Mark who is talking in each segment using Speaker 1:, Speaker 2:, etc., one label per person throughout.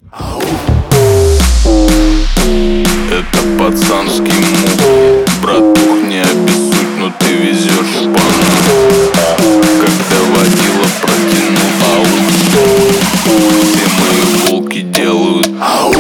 Speaker 1: Это пацанский мув. Братух, не обессудь, но ты везешь шпану. Когда водила протянул ау, все мои волки делают ау.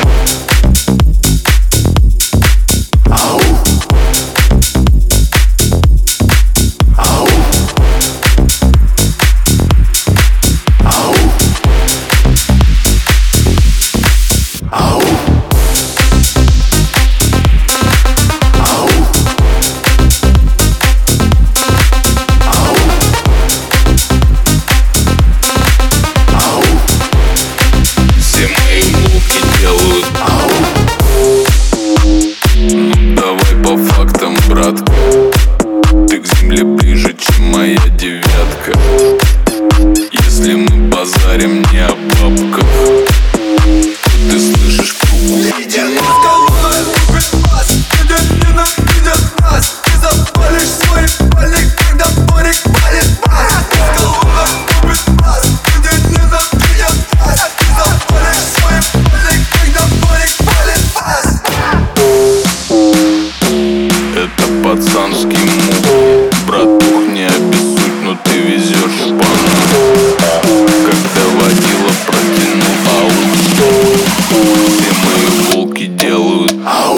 Speaker 1: Братка, ты к земле ближе, чем моя девятка. Если мы базарим не о бабках, то ты слышишь кругу.
Speaker 2: Ты запалишь свой палик, когда борик палит бас. Головой любит нас, люди ненавидят нас. Ты запалишь свой палик, когда борик палит бас.
Speaker 1: Это пацанский мув. Братух, не обессудь, но ты везешь шпану. Когда водила протянул ау, все мои волки делают ау.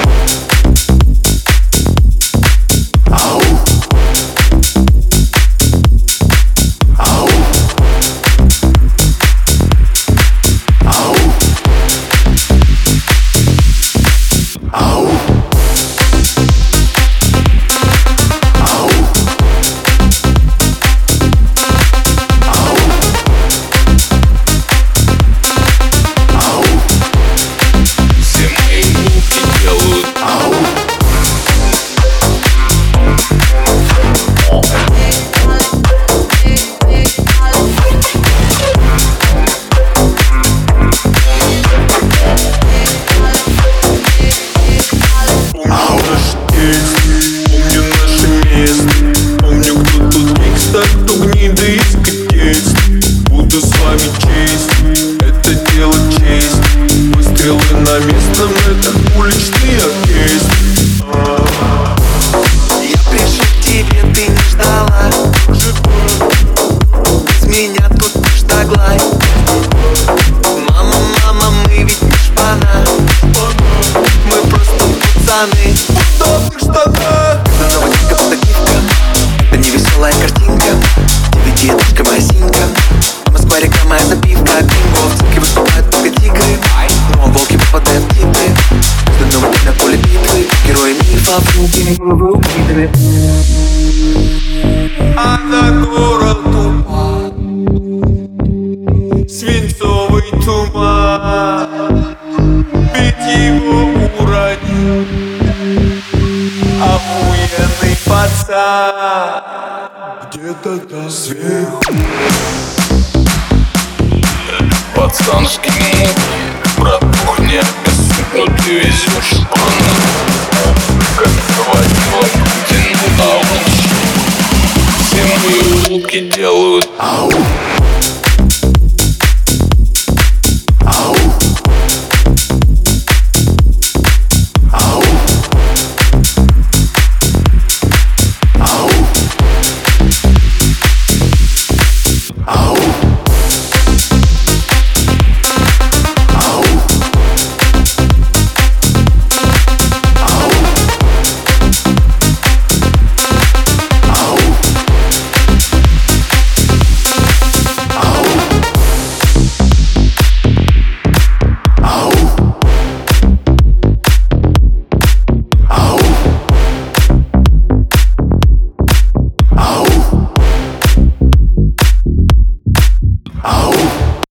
Speaker 2: Буду с вами честь, это дело честь. Выстрелы на местном, это уличный оркестр.
Speaker 3: Я пришел к тебе, ты не ждала. Без меня тут штаглай. Мама, мама, мы ведь не шпана. Мы просто пацаны
Speaker 2: в удобных штанах.
Speaker 3: Это новая фотогифка, это не веселая картинка. Девятиэтажка Мазинка, Москва реклама, запивка. Бинго, в цирке выступают только тигры, но волки попадают в титры. Каждый новый день на поле битвы, герои мифа, функциями головы убитые.
Speaker 2: А на город упал свинцовый туман. Ведь его уронил охуенный пацан где-то там сверху.
Speaker 1: Пацанский мув. Братух, не обессудь, но ты везешь шпану. Когда водила протянул ау, все мои волки делают ау.